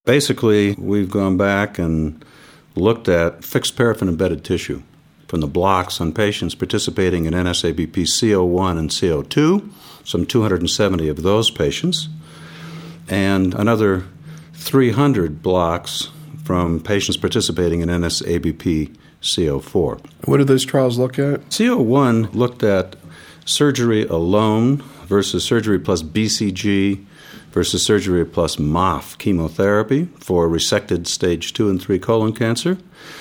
Basically, we've gone back and looked at fixed paraffin-embedded tissue from the blocks on patients participating in NSABP CO1 and CO2, some 270 of those patients, and another 300 blocks from patients participating in NSABP CO4. What did those trials look at? CO1 looked at surgery alone versus surgery plus BCG versus surgery plus MOF chemotherapy for resected stage 2 and 3 colon cancer.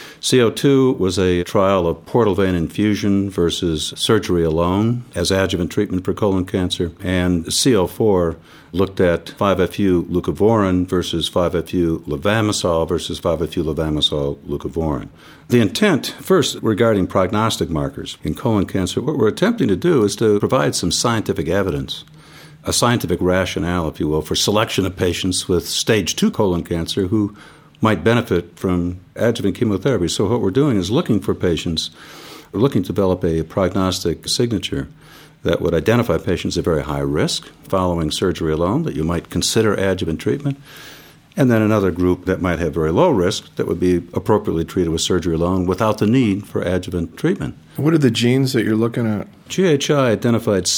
CO2 was a trial of portal vein infusion versus surgery alone as adjuvant treatment for colon cancer. And CO4 looked at 5-FU leucovorin versus 5-FU levamisole versus 5-FU levamisole leucovorin. The intent, first, regarding prognostic markers in colon cancer, what we're attempting to do is to provide some scientific evidence, a scientific rationale, if you will, for selection of patients with stage 2 colon cancer who might benefit from adjuvant chemotherapy. So what we're doing is looking for patients, we're looking to develop a prognostic signature that would identify patients at very high risk following surgery alone, that you might consider adjuvant treatment, and then another group that might have very low risk that would be appropriately treated with surgery alone without the need for adjuvant treatment. What are the genes that you're looking at? GHI identified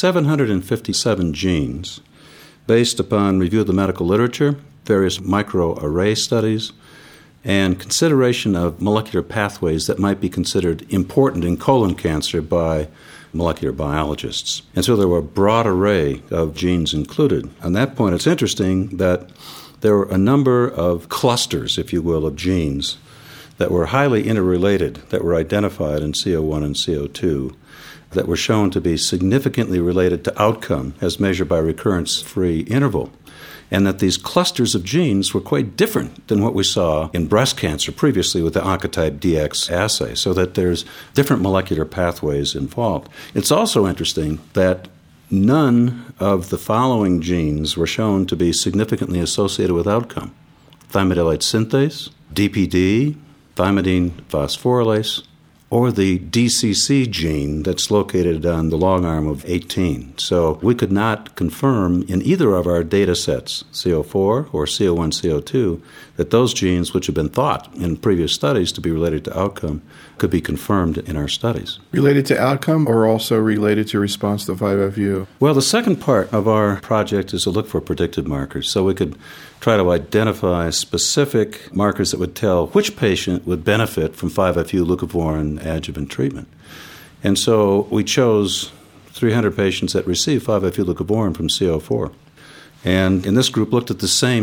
757 genes based upon review of the medical literature, various microarray studies, and consideration of molecular pathways that might be considered important in colon cancer by molecular biologists. And so there were a broad array of genes included. On that point, it's interesting that there were a number of clusters, if you will, of genes that were highly interrelated, that were identified in CO1 and CO2, that were shown to be significantly related to outcome as measured by recurrence-free interval, and that these clusters of genes were quite different than what we saw in breast cancer previously with the Oncotype DX assay, so that there's different molecular pathways involved. It's also interesting that none of the following genes were shown to be significantly associated with outcome: thymidylate synthase, DPD, thymidine phosphorylase, or the DCC gene that's located on the long arm of 18. So we could not confirm in either of our data sets, CO4 or CO1, CO2, that those genes, which have been thought in previous studies to be related to outcome, could be confirmed in our studies. Related to outcome or also related to response to 5-FU? Well, the second part of our project is to look for predictive markers. So we could try to identify specific markers that would tell which patient would benefit from 5-FU leucovorin adjuvant treatment. And so we chose 300 patients that received 5-FU leucovorin from CO4. And in this group looked at the same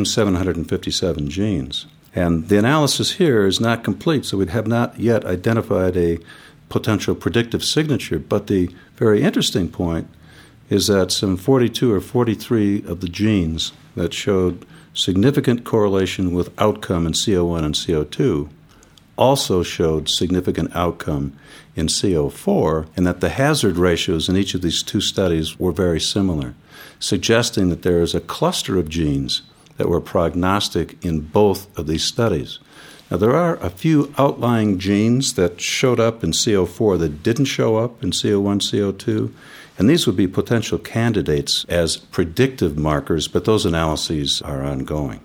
757 genes. And the analysis here is not complete, so we have not yet identified a potential predictive signature. But the very interesting point is that some 42 or 43 of the genes that showed significant correlation with outcome in CO1 and CO2 also showed significant outcome in CO4, and that the hazard ratios in each of these two studies were very similar, suggesting that there is a cluster of genes that were prognostic in both of these studies. Now, there are a few outlying genes that showed up in CO4 that didn't show up in CO1, CO2, and these would be potential candidates as predictive markers, but those analyses are ongoing.